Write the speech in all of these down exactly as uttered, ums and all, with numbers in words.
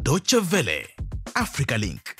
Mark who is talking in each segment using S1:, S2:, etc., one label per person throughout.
S1: Deutsche Welle, Africa Link.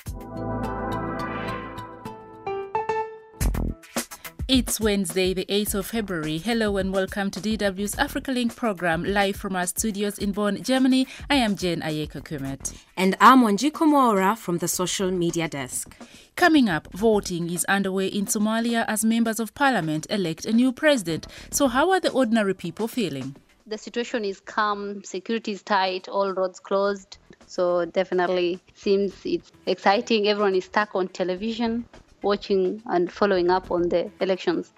S2: It's Wednesday, the eighth of February. Hello and welcome to D W's Africa Link program, live from our studios in Bonn, Germany. I am Jane Ayeka Kumet.
S3: And I'm Wanjiku Mora from the social media desk.
S2: Coming up, voting is underway in Somalia as members of parliament elect a new president. So how are the ordinary people feeling?
S4: The situation is calm, security is tight, all roads closed. So definitely seems it's exciting. Everyone is stuck on television, watching and following up on the elections.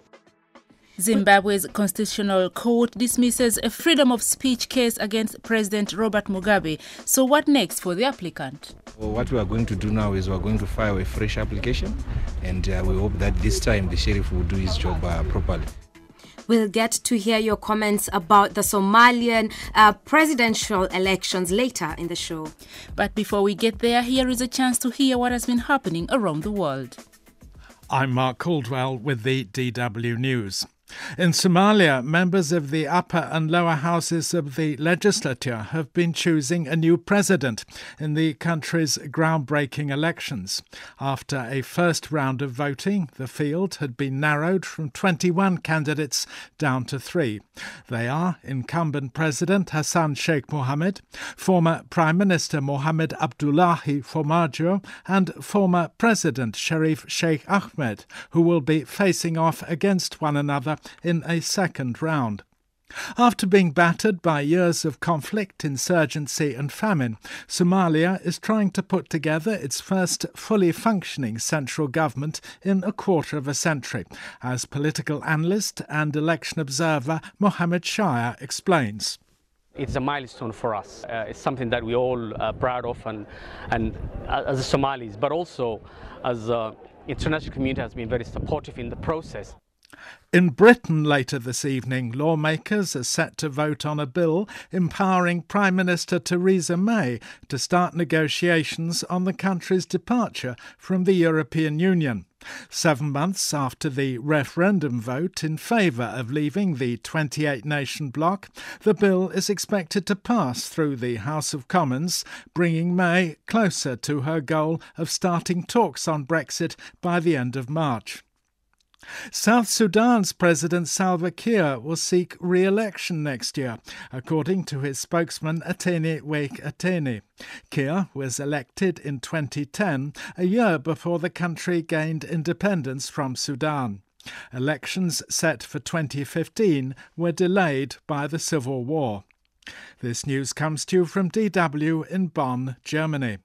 S2: Zimbabwe's Constitutional Court dismisses a freedom of speech case against President Robert Mugabe. So what next for the applicant?
S5: Well, what we are going to do now is we are going to file a fresh application, and uh, we hope that this time the sheriff will do his job uh, properly.
S3: We'll get to hear your comments about the Somalian uh, presidential elections later in the show.
S2: But before we get there, here is a chance to hear what has been happening around the world.
S6: I'm Mark Caldwell with the D W News. In Somalia, members of the upper and lower houses of the legislature have been choosing a new president in the country's groundbreaking elections. After a first round of voting, the field had been narrowed from twenty-one candidates down to three. They are incumbent President Hassan Sheikh Mohamud, former Prime Minister Mohamed Abdullahi Farmajo, and former President Sharif Sheikh Ahmed, who will be facing off against one another in a second round. After being battered by years of conflict, insurgency and famine, Somalia is trying to put together its first fully functioning central government in a quarter of a century, as political analyst and election observer Mohammed Shia explains.
S7: It's a milestone for us. Uh, it's something that we're all uh, proud of, and, and uh, as Somalis, but also as the international community has been very supportive in the process.
S6: In Britain later this evening, lawmakers are set to vote on a bill empowering Prime Minister Theresa May to start negotiations on the country's departure from the European Union. Seven months after the referendum vote in favour of leaving the twenty-eight nation bloc, the bill is expected to pass through the House of Commons, bringing May closer to her goal of starting talks on Brexit by the end of March. South Sudan's President Salva Kiir will seek re-election next year, according to his spokesman Atene Wake Atene. Kiir was elected in twenty ten, a year before the country gained independence from Sudan. Elections set for twenty fifteen were delayed by the civil war. This news comes to you from D W in Bonn, Germany.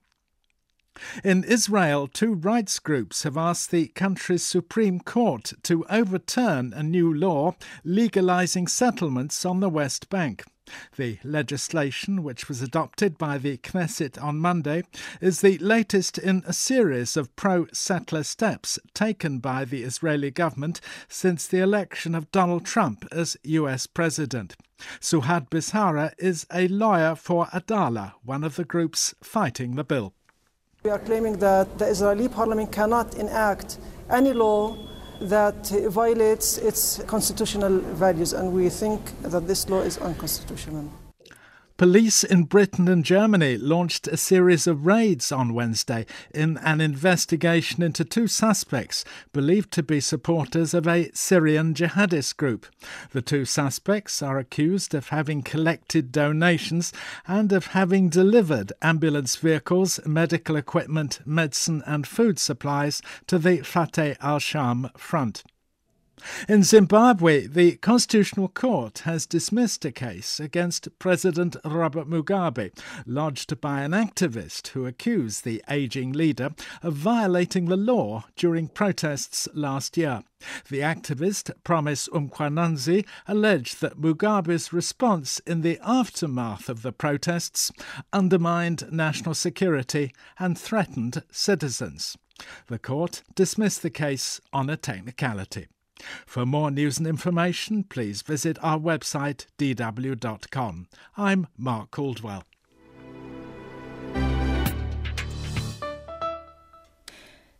S6: In Israel, two rights groups have asked the country's Supreme Court to overturn a new law legalizing settlements on the West Bank. The legislation, which was adopted by the Knesset on Monday, is the latest in a series of pro-settler steps taken by the Israeli government since the election of Donald Trump as U S president. Suhad Bishara is a lawyer for Adala, one of the groups fighting the bill.
S8: We are claiming that the Israeli parliament cannot enact any law that violates its constitutional values, and we think that this law is unconstitutional.
S6: Police in Britain and Germany launched a series of raids on Wednesday in an investigation into two suspects believed to be supporters of a Syrian jihadist group. The two suspects are accused of having collected donations and of having delivered ambulance vehicles, medical equipment, medicine and food supplies to the Fateh al-Sham front. In Zimbabwe, the Constitutional Court has dismissed a case against President Robert Mugabe, lodged by an activist who accused the ageing leader of violating the law during protests last year. The activist, Promise Umkwananzi, alleged that Mugabe's response in the aftermath of the protests undermined national security and threatened citizens. The court dismissed the case on a technicality. For more news and information, please visit our website d w dot com. I'm Mark Caldwell.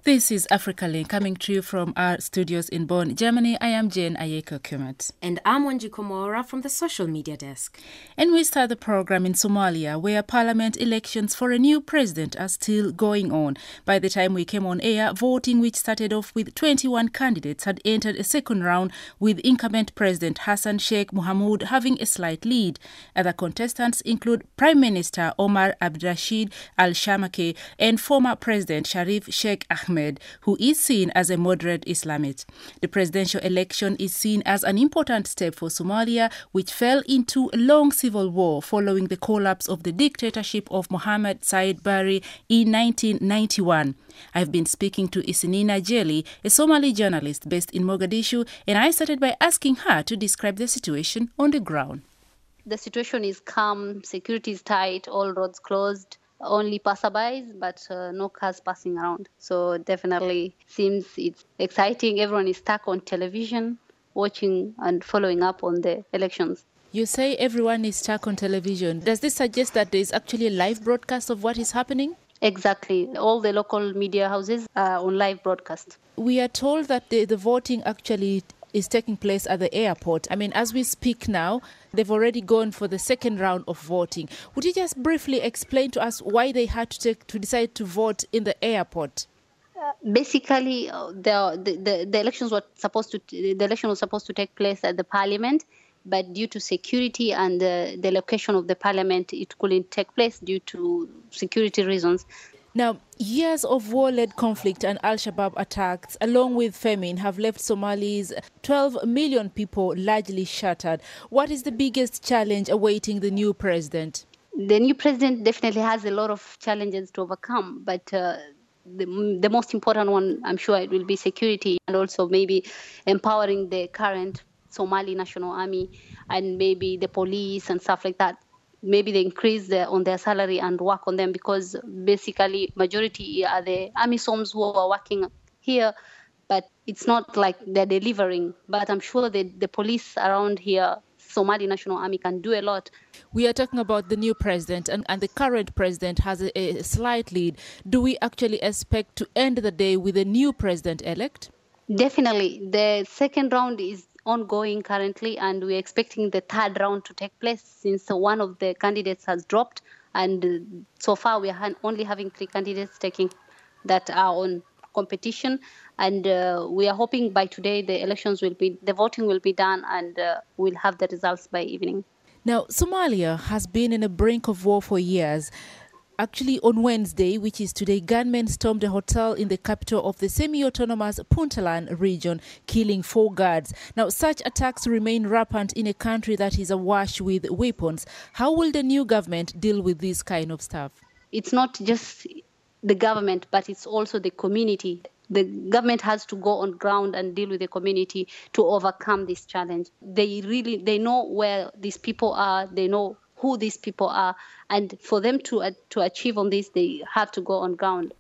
S2: This is Africa Link, coming to you from our studios in Bonn, Germany. I am Jane Ayeko Kumat.
S3: And I'm Wanji Komora from the social media desk.
S2: And we start the program in Somalia, where parliament elections for a new president are still going on. By the time we came on air, voting, which started off with twenty-one candidates, had entered a second round, with incumbent President Hassan Sheikh Mohamud having a slight lead. Other contestants include Prime Minister Omar Abdirashid Al-Shamaki and former President Sharif Sheikh Ahmed, who is seen as a moderate Islamist. The presidential election is seen as an important step for Somalia, which fell into a long civil war following the collapse of the dictatorship of Mohammed Said Barre in nineteen ninety-one. I've been speaking to Isinina Jeli, a Somali journalist based in Mogadishu, and I started by asking her to describe the situation on the ground.
S4: The situation is calm, security is tight, all roads closed. Only passerbys, but uh, no cars passing around. So definitely seems it's exciting. Everyone is stuck on television, watching and following up on the elections.
S2: You say everyone is stuck on television. Does this suggest that there is actually a live broadcast of what is happening?
S4: Exactly. All the local media houses are on live broadcast.
S2: We are told that the, the voting actually is taking place at the airport. I mean, as we speak now, they've already gone for the second round of voting. Would you just briefly explain to us why they had to take to decide to vote in the airport?
S4: Uh, basically, uh, the, the the elections were supposed to the election was supposed to take place at the parliament, but due to security and uh, the location of the parliament, it couldn't take place due to security reasons.
S2: Now, years of war-led conflict and Al-Shabaab attacks, along with famine, have left Somali's twelve million people largely shattered. What is the biggest challenge awaiting the new president?
S4: The new president definitely has a lot of challenges to overcome, but uh, the, the most important one, I'm sure, it will be security and also maybe empowering the current Somali National Army and maybe the police and stuff like that. Maybe they increase the, on their salary and work on them, because basically majority are the AMISOMs who are working here, but it's not like they're delivering. But I'm sure that the police around here, Somali National Army, can do a lot.
S2: We are talking about the new president, and, and the current president has a, a slight lead. Do we actually expect to end the day with a new president-elect?
S4: Definitely. The second round is ongoing currently, and we're expecting the third round to take place since one of the candidates has dropped, and uh, so far we are only having three candidates taking that are on competition, and uh, we are hoping by today the elections will be the voting will be done, and uh, we'll have the results by evening.
S2: Now, Somalia has been in the brink of war for years. Actually, on Wednesday, which is today, gunmen stormed a hotel in the capital of the semi-autonomous Puntland region, killing four guards. Now, such attacks remain rampant in a country that is awash with weapons. How will the new government deal with this kind of stuff?
S4: It's not just the government, but it's also the community. The government has to go on ground and deal with the community to overcome this challenge. They really, they know where these people are. They know who these people are, and for them to uh, to achieve on this, they have to go on ground.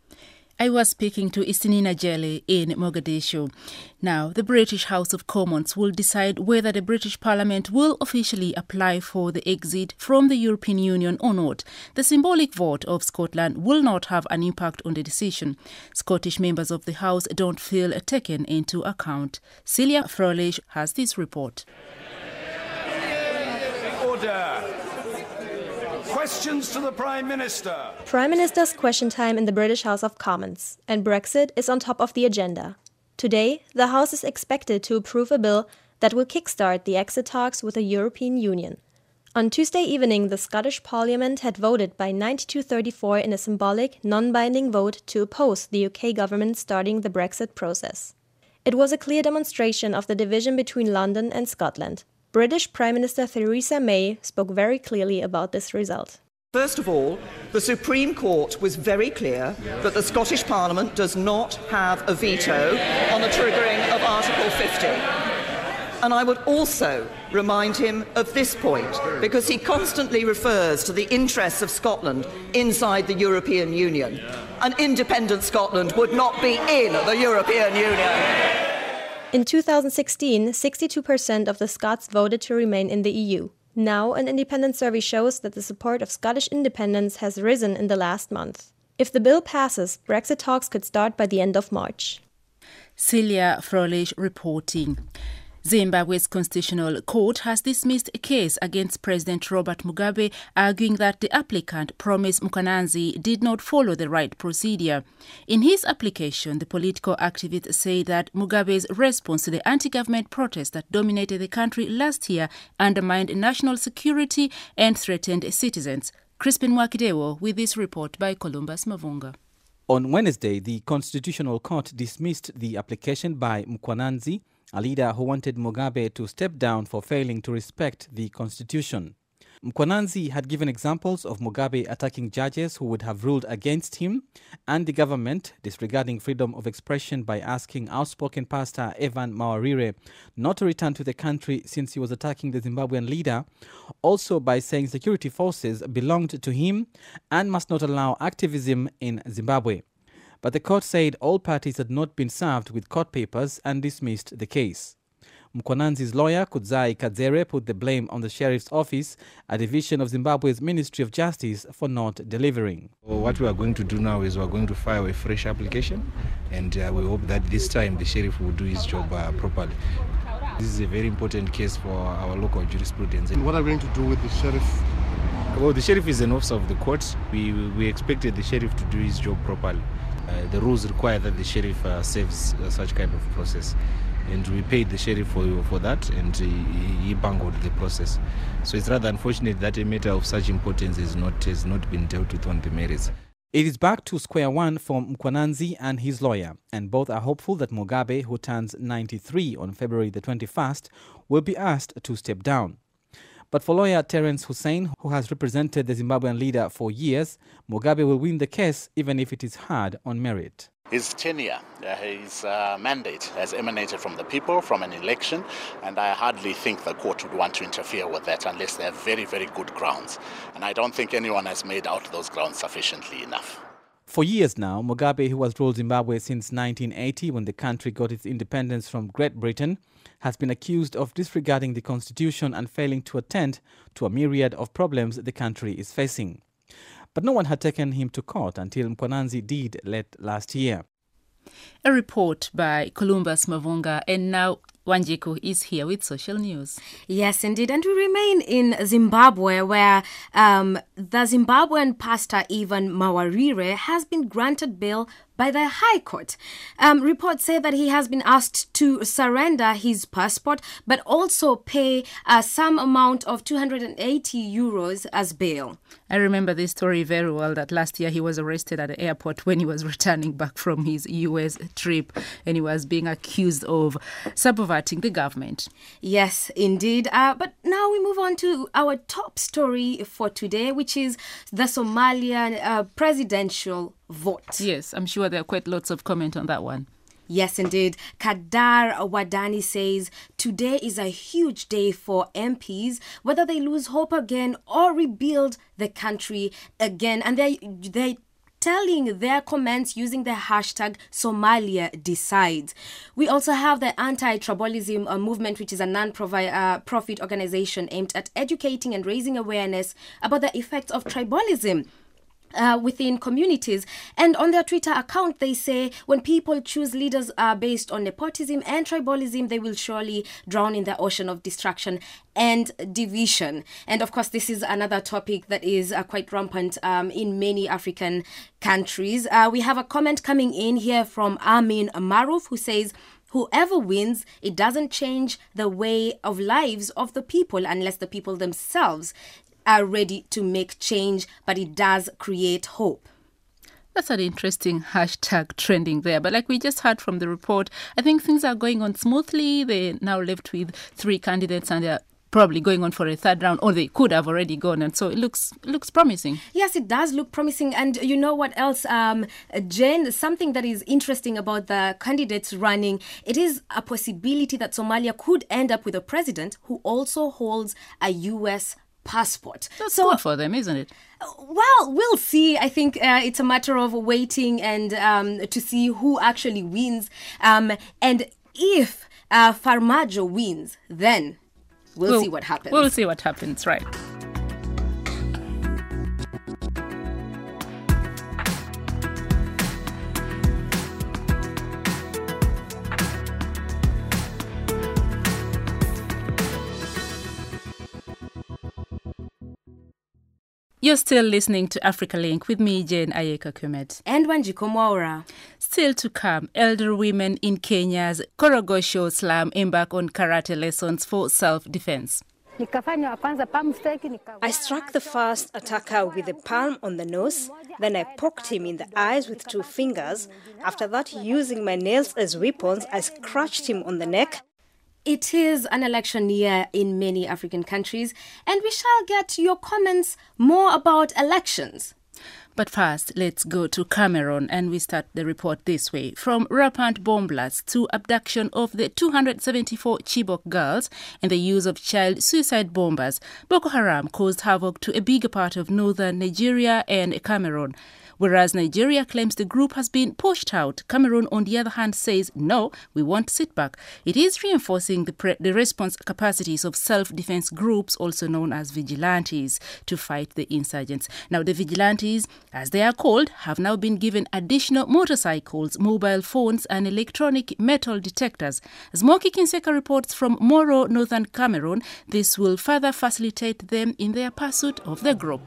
S2: I was speaking to Isinina Jeli in Mogadishu. Now, the British House of Commons will decide whether the British Parliament will officially apply for the exit from the European Union or not. The symbolic vote of Scotland will not have an impact on the decision. Scottish members of the House don't feel taken into account. Celia Froelich has this report.
S9: Order. Questions to the Prime Minister.
S10: Prime Minister's question time in the British House of Commons, and Brexit is on top of the agenda. Today, the House is expected to approve a bill that will kickstart the exit talks with the European Union. On Tuesday evening, the Scottish Parliament had voted by ninety-two thirty-four in a symbolic, non-binding vote to oppose the U K government starting the Brexit process. It was a clear demonstration of the division between London and Scotland. British Prime Minister Theresa May spoke very clearly about this result.
S11: First of all, the Supreme Court was very clear that the Scottish Parliament does not have a veto on the triggering of Article fifty. And I would also remind him of this point, because he constantly refers to the interests of Scotland inside the European Union. An independent Scotland would not be in the European Union.
S10: In two thousand sixteen, sixty-two percent of the Scots voted to remain in the E U. Now, an independent survey shows that the support of Scottish independence has risen in the last month. If the bill passes, Brexit talks could start by the end of March.
S2: Celia Froelich reporting. Zimbabwe's Constitutional Court has dismissed a case against President Robert Mugabe, arguing that the applicant, Promise Mukwananzi, did not follow the right procedure. In his application, the political activist said that Mugabe's response to the anti-government protests that dominated the country last year undermined national security and threatened citizens. Crispin Mwakidewo with this report by Columbus Mavunga.
S12: On Wednesday, the Constitutional Court dismissed the application by Mukwananzi, a leader who wanted Mugabe to step down for failing to respect the constitution. Mukwananzi had given examples of Mugabe attacking judges who would have ruled against him and the government, disregarding freedom of expression by asking outspoken pastor Evan Mawarire not to return to the country since he was attacking the Zimbabwean leader, also by saying security forces belonged to him and must not allow activism in Zimbabwe. But the court said all parties had not been served with court papers and dismissed the case. Mukwananzi's lawyer, Kudzai Kadzere, put the blame on the Sheriff's Office, a division of Zimbabwe's Ministry of Justice, for not delivering.
S5: What we are going to do now is we are going to file a fresh application, and uh, we hope that this time the Sheriff will do his job uh, properly. This is a very important case for our local jurisprudence.
S13: And what are we going to do with the Sheriff?
S5: Well, the Sheriff is an officer of the court. We, we expected the Sheriff to do his job properly. Uh, the rules require that the Sheriff uh, serves uh, such kind of process. And we paid the Sheriff for, for that, and he, he bungled the process. So it's rather unfortunate that a matter of such importance is not, has not been dealt with on the merits.
S12: It is back to square one for Mukwananzi and his lawyer, and both are hopeful that Mugabe, who turns ninety-three on February the twenty-first, will be asked to step down. But for lawyer Terence Hussein, who has represented the Zimbabwean leader for years, Mugabe will win the case even if it is hard on merit.
S14: His tenure, uh, his uh, mandate has emanated from the people, from an election, and I hardly think the court would want to interfere with that unless they have very, very good grounds. And I don't think anyone has made out those grounds sufficiently enough.
S12: For years now, Mugabe, who has ruled Zimbabwe since nineteen eighty when the country got its independence from Great Britain, has been accused of disregarding the constitution and failing to attend to a myriad of problems the country is facing. But no one had taken him to court until Mukwananzi did late last year.
S2: A report by Columbus Mavunga, and now Wanjiku is here with social news.
S3: Yes, indeed. And we remain in Zimbabwe, where um, the Zimbabwean pastor Evan Mawarire has been granted bail by the High Court. Um, reports say that he has been asked to surrender his passport, but also pay uh, some amount of two hundred eighty euros as bail.
S2: I remember this story very well, that last year he was arrested at the airport when he was returning back from his U S trip, and he was being accused of subverting the government.
S3: Yes, indeed. Uh, but now we move on to our top story for today, which is the Somalian uh, presidential vote.
S2: Yes, I'm sure there are quite lots of comment on that one.
S3: Yes, indeed. Kadar Wadani says today is a huge day for M Ps, whether they lose hope again or rebuild the country again. And they they telling their comments using the hashtag Somalia Decides. We also have the Anti-Tribalism uh, Movement, which is a non-profit uh, organization aimed at educating and raising awareness about the effects of tribalism Uh, within communities. And on their Twitter account, they say when people choose leaders uh, based on nepotism and tribalism, they will surely drown in the ocean of destruction and division. And of course, this is another topic that is uh, quite rampant um, in many African countries. Uh, we have a comment coming in here from Amin Maruf, who says, whoever wins, it doesn't change the way of lives of the people unless the people themselves are ready to make change, but it does create hope.
S2: That's an interesting hashtag trending there. But like we just heard from the report, I think things are going on smoothly. They're now left with three candidates and they're probably going on for a third round, or they could have already gone. And so it looks it looks promising.
S3: Yes, it does look promising. And you know what else, um, Jen, something that is interesting about the candidates running, it is a possibility that Somalia could end up with a president who also holds a U S passport.
S2: That's
S3: so,
S2: good for them, isn't it?
S3: Well, we'll see. I think uh, it's a matter of waiting and um, to see who actually wins. Um, and if uh, Farmajo wins, then we'll, we'll see what happens.
S2: We'll see what happens, right. You're still listening to Africa Link with me, Jane Ayeka Kumet.
S3: And Wanjiko Mwaura.
S2: Still to come, elder women in Kenya's Korogosho slum embark on karate lessons for self-defense.
S15: I struck the first attacker with a palm on the nose, then I poked him in the eyes with two fingers. After that, using my nails as weapons, I scratched him on the neck.
S3: It is an election year in many African countries, and we shall get your comments more about elections.
S2: But first, let's go to Cameroon, and we start the report this way. From rampant bomb blasts to abduction of the two hundred seventy-four Chibok girls and the use of child suicide bombers, Boko Haram caused havoc to a bigger part of northern Nigeria and Cameroon. Whereas Nigeria claims the group has been pushed out, Cameroon, on the other hand, says, no, we won't sit back. It is reinforcing the, pre- the response capacities of self-defense groups, also known as vigilantes, to fight the insurgents. Now, the vigilantes, as they are called, have now been given additional motorcycles, mobile phones, and electronic metal detectors. As Moki Kinseka reports from Moro, northern Cameroon, this will further facilitate them in their pursuit of the group.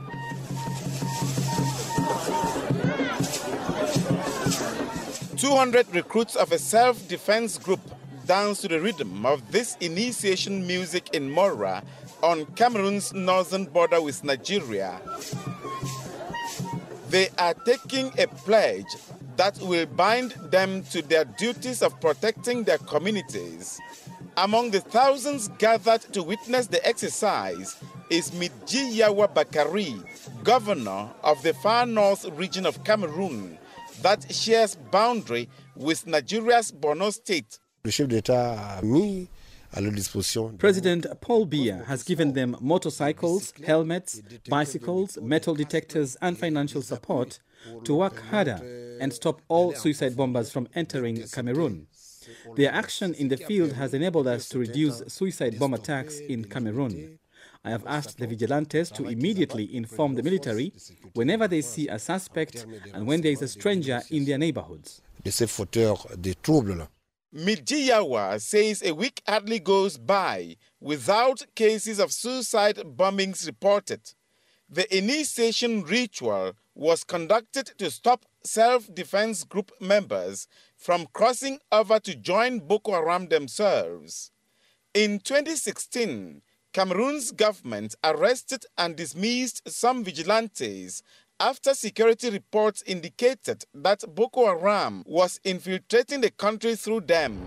S16: two hundred recruits of a self-defense group dance to the rhythm of this initiation music in Mora on Cameroon's northern border with Nigeria. They are taking a pledge that will bind them to their duties of protecting their communities. Among the thousands gathered to witness the exercise is Midji Yawa Bakari, governor of the far north region of Cameroon, that shares boundary with Nigeria's Borno state.
S12: President Paul Biya has given them motorcycles, helmets, bicycles, metal detectors and financial support to work harder and stop all suicide bombers from entering Cameroon. Their action in the field has enabled us to reduce suicide bomb attacks in Cameroon. I have asked the vigilantes to immediately inform the military whenever they see a suspect and when there is a stranger in their neighborhoods.
S16: Midjiyawa says a week hardly goes by without cases of suicide bombings reported. The initiation ritual was conducted to stop self-defense group members from crossing over to join Boko Haram themselves. In twenty sixteen, Cameroon's government arrested and dismissed some vigilantes after security reports indicated that Boko Haram was infiltrating the country through them.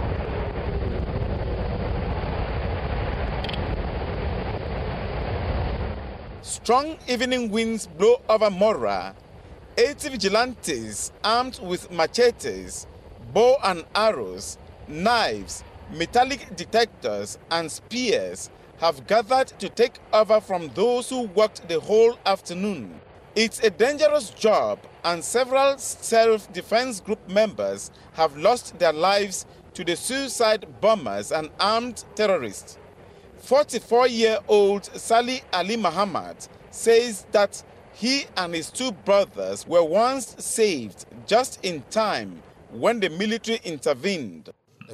S16: Strong evening winds blow over Mora. eighty vigilantes armed with machetes, bow and arrows, knives, metallic detectors and spears have gathered to take over from those who worked the whole afternoon. It's a dangerous job, and several self-defense group members have lost their lives to the suicide bombers and armed terrorists. forty-four-year-old Salih Ali Muhammad says that he and his two brothers were once saved just in time when the military intervened.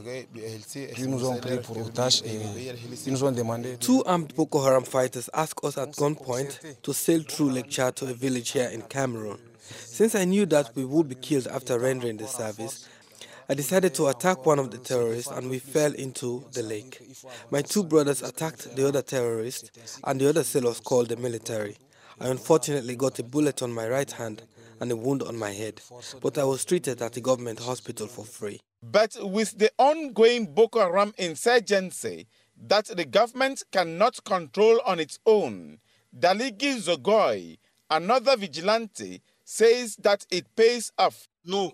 S17: Two armed Boko Haram fighters asked us at gunpoint to sail through Lake Chad to a village here in Cameroon. Since I knew that we would be killed after rendering the service, I decided to attack one of the terrorists and we fell into the lake. My two brothers attacked the other terrorist and the other sailors called the military. I unfortunately got a bullet on my right hand and a wound on my head, but I was treated at the government hospital for free.
S16: But with the ongoing Boko Haram insurgency that the government cannot control on its own, Daligi Zogoi, another vigilante, says that it pays off.
S18: The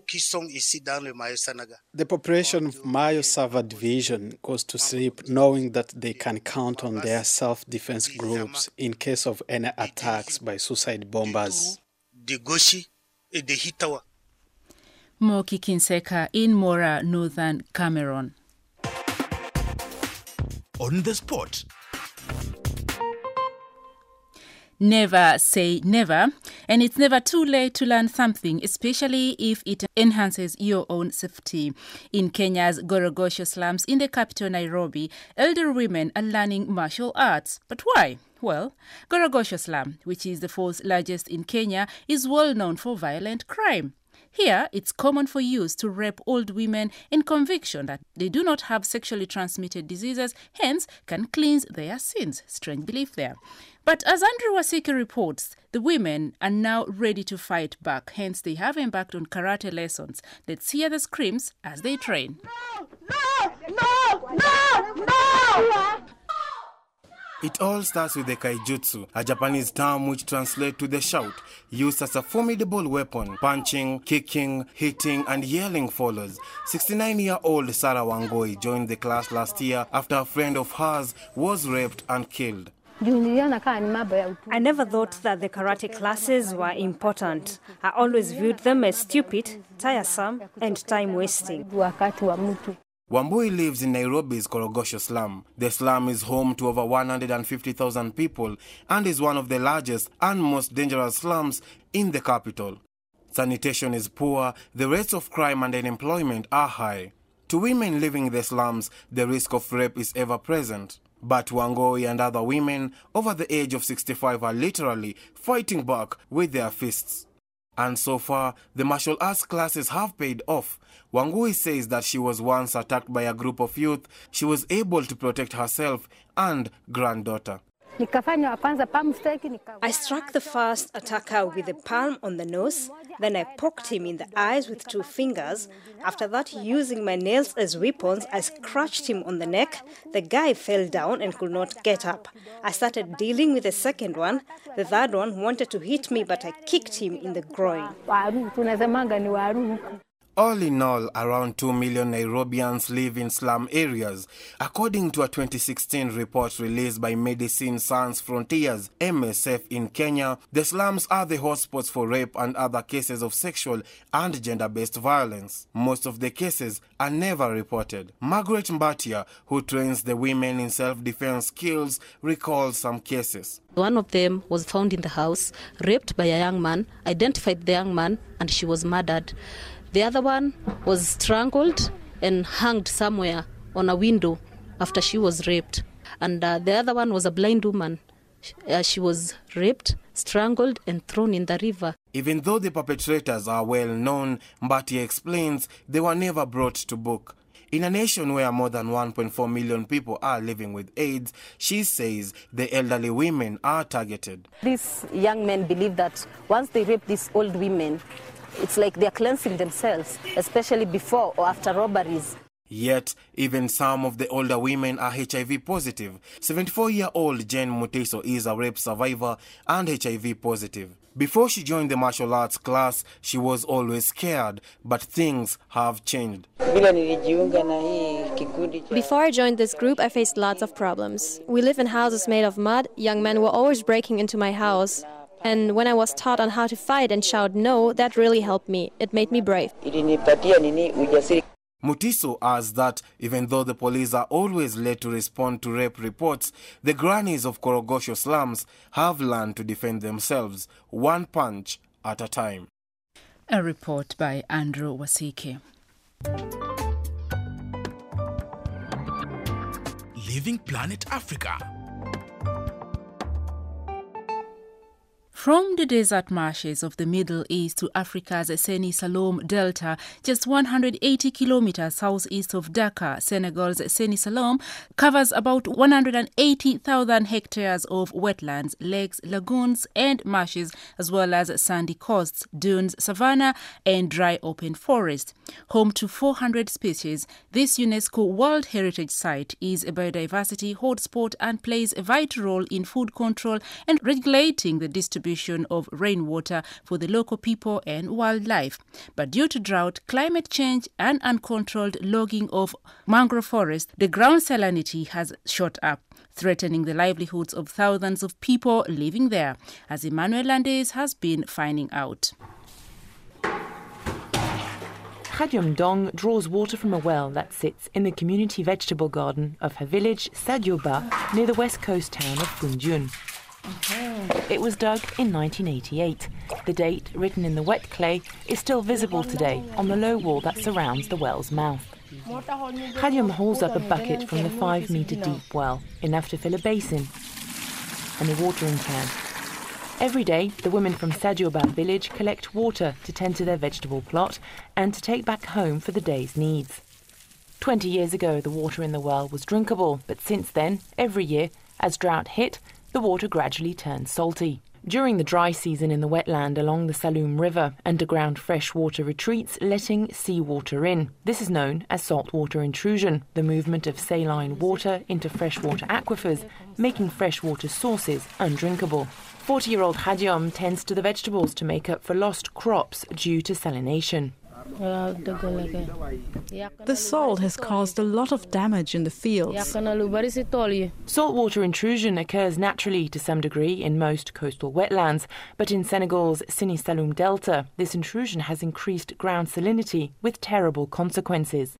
S18: population of Mayo Sava division goes to sleep knowing that they can count on their self-defense groups in case of any attacks by suicide bombers.
S2: Moki Kinseka in Mora, northern Cameroon.
S1: On the spot.
S2: Never say never, and it's never too late to learn something, especially if it enhances your own safety. In Kenya's Gorogosho slums in the capital Nairobi, elder women are learning martial arts. But why? Well, Gorogosho slum, which is the fourth largest in Kenya, is well known for violent crime. Here, it's common for youths to rape old women in conviction that they do not have sexually transmitted diseases, hence can cleanse their sins. Strange belief there. But as Andrew Wasike reports, the women are now ready to fight back, hence they have embarked on karate lessons. Let's hear the screams as they train.
S19: No! No! No! No!
S20: It all starts with the kaijutsu, a Japanese term which translates to the shout, used as a formidable weapon. Punching, kicking, hitting, and yelling follows. sixty-nine-year-old Sarah Wangoi joined the class last year after a friend of hers was raped and killed.
S15: I never thought that the karate classes were important. I always viewed them as stupid, tiresome, and time-wasting.
S20: Wambui lives in Nairobi's Korogosho slum. The slum is home to over one hundred fifty thousand people and is one of the largest and most dangerous slums in the capital. Sanitation is poor, the rates of crime and unemployment are high. To women living in the slums, the risk of rape is ever present. But Wangoi and other women over the age of sixty-five are literally fighting back with their fists. And so far, the martial arts classes have paid off. Wangui says that she was once attacked by a group of youth. She was able to protect herself and granddaughter.
S15: I struck the first attacker with a palm on the nose, then I poked him in the eyes with two fingers. After that, using my nails as weapons, I scratched him on the neck. The guy fell down and could not get up. I started dealing with the second one. The third one wanted to hit me, but I kicked him in the groin.
S20: All in all, around two million Nairobians live in slum areas. According to a twenty sixteen report released by Medicine Sans Frontiers, M S F in Kenya, the slums are the hotspots for rape and other cases of sexual and gender-based violence. Most of the cases are never reported. Margaret Mbatia, who trains the women in self-defense skills, recalls some cases.
S21: One of them was found in the house, raped by a young man, identified the young man, and she was murdered. The other one was strangled and hanged somewhere on a window after she was raped. And uh, the other one was a blind woman. Uh, she was raped, strangled, and thrown in the river.
S20: Even though the perpetrators are well known, Mbati explains they were never brought to book. In a nation where more than one point four million people are living with AIDS, she says the elderly women are targeted.
S21: These young men believe that once they rape these old women, it's like they're cleansing themselves, especially before or after robberies.
S20: Yet, even some of the older women are H I V positive. seventy-four-year-old Jane Mutiso is a rape survivor and H I V positive. Before she joined the martial arts class, she was always scared, but things have changed.
S10: Before I joined this group, I faced lots of problems. We live in houses made of mud. Young men were always breaking into my house. And when I was taught on how to fight and shout no, that really helped me. It made me brave.
S20: Mutiso adds that even though the police are always late to respond to rape reports, the grannies of Korogosho slums have learned to defend themselves, one punch at a time.
S2: A report by Andrew Wasike.
S1: Living Planet Africa.
S2: From the desert marshes of the Middle East to Africa's Seni Salom Delta, just one hundred eighty kilometers southeast of Dakar, Senegal's Seni Salom covers about one hundred eighty thousand hectares of wetlands, lakes, lagoons, and marshes, as well as sandy coasts, dunes, savanna, and dry open forest. Home to four hundred species, this UNESCO World Heritage Site is a biodiversity hotspot and plays a vital role in food control and regulating the distribution of rainwater for the local people and wildlife. But due to drought, climate change, and uncontrolled logging of mangrove forest, the ground salinity has shot up, threatening the livelihoods of thousands of people living there, as Emmanuel Landes has been finding out.
S22: Khadium Dong draws water from a well that sits in the community vegetable garden of her village, Sadioba, near the west coast town of Foundiougne. It was dug in nineteen eighty-eight. The date, written in the wet clay, is still visible today on the low wall that surrounds the well's mouth. Khadiom hauls up a bucket from the five-metre deep well, enough to fill a basin and a watering can. Every day, the women from Sadioba village collect water to tend to their vegetable plot and to take back home for the day's needs. Twenty years ago, the water in the well was drinkable, but since then, every year, as drought hit, the water gradually turned salty. During the dry season in the wetland along the Saloum River, underground freshwater retreats letting seawater in. This is known as saltwater intrusion, the movement of saline water into freshwater aquifers, making freshwater sources undrinkable. forty-year-old Khadiom tends to the vegetables to make up for lost crops due to salination.
S7: The salt has caused a lot of damage in the fields.
S22: Saltwater intrusion occurs naturally to some degree in most coastal wetlands, but in Senegal's Sini Saloum Delta, this intrusion has increased ground salinity with terrible consequences.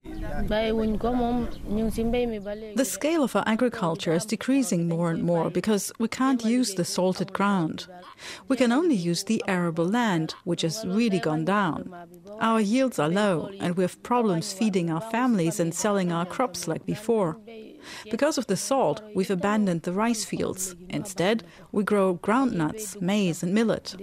S7: The scale of our agriculture is decreasing more and more because we can't use the salted ground. We can only use the arable land, which has really gone down. Our yields are low, and we have problems feeding our families and selling our crops like before. Because of the salt, we've abandoned the rice fields. Instead, we grow groundnuts, maize and millet.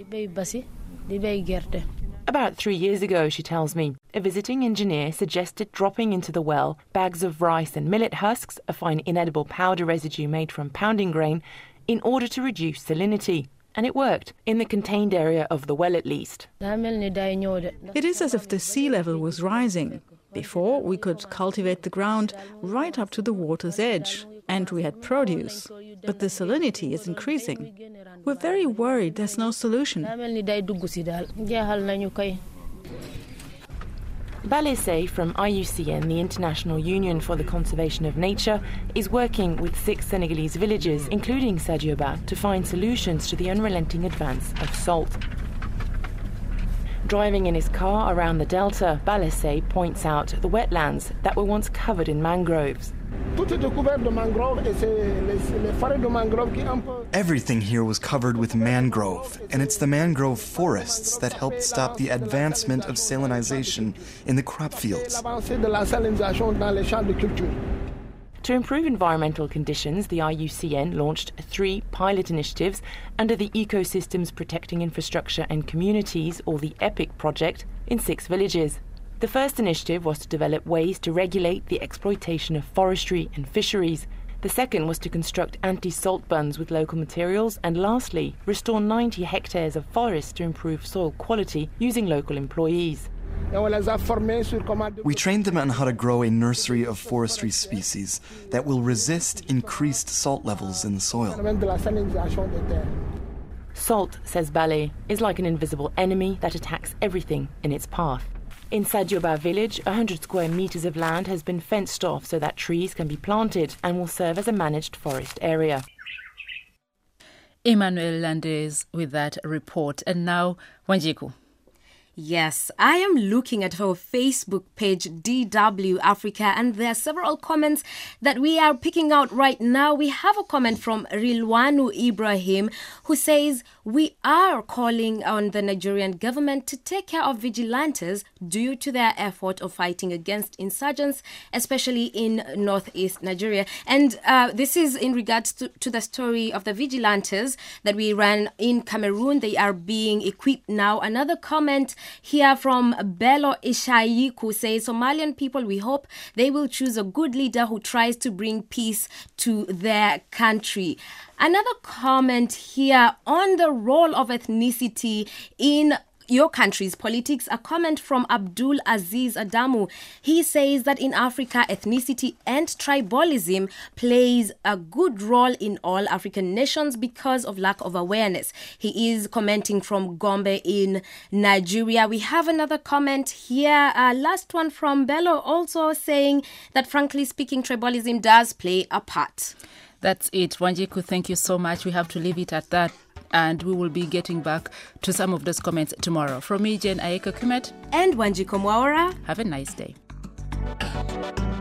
S22: About three years ago, she tells me, a visiting engineer suggested dropping into the well bags of rice and millet husks, a fine inedible powder residue made from pounding grain, in order to reduce salinity. And it worked, in the contained area of the well at least.
S7: It is as if the sea level was rising. Before, we could cultivate the ground right up to the water's edge, and we had produce. But the salinity is increasing. We're very worried there's no solution.
S22: Balese from I U C N, the International Union for the Conservation of Nature, is working with six Senegalese villages, including Sadioba, to find solutions to the unrelenting advance of salt. Driving in his car around the delta, Balese points out the wetlands that were once covered in mangroves.
S8: Everything here was covered with mangrove, and it's the mangrove forests that helped stop the advancement of salinization in the crop fields.
S22: To improve environmental conditions, the I U C N launched three pilot initiatives under the Ecosystems Protecting Infrastructure and Communities, or the EPIC project, in six villages. The first initiative was to develop ways to regulate the exploitation of forestry and fisheries. The second was to construct anti-salt buns with local materials, and lastly, restore ninety hectares of forest to improve soil quality using local employees.
S8: We trained them on how to grow a nursery of forestry species that will resist increased salt levels in the soil.
S22: Salt, says Balé, is like an invisible enemy that attacks everything in its path. In Sadioba village, one hundred square metres of land has been fenced off so that trees can be planted and will serve as a managed forest area.
S2: Emmanuel Landez with that report. And now, Wanjiku.
S3: Yes, I am looking at our Facebook page, D W Africa, and there are several comments that we are picking out right now. We have a comment from Rilwanu Ibrahim who says, we are calling on the Nigerian government to take care of vigilantes due to their effort of fighting against insurgents, especially in northeast Nigeria. And uh, this is in regards to, to the story of the vigilantes that we ran in Cameroon. They are being equipped now. Another comment here from Bello Ishayiku says, Somalian people, we hope they will choose a good leader who tries to bring peace to their country. Another comment here on the role of ethnicity in your country's politics, a comment from Abdul Aziz Adamu. He says that in Africa, ethnicity and tribalism plays a good role in all African nations because of lack of awareness. He is commenting from Gombe in Nigeria. We have another comment here, uh, last one from Bello, also saying that frankly speaking, tribalism does play a part.
S2: That's it. Wanjiku, thank you so much. We have to leave it at that. And we will be getting back to some of those comments tomorrow. From me, Jen Aiko Kumet.
S3: And Wanjiku Mwawara.
S2: Have a nice day.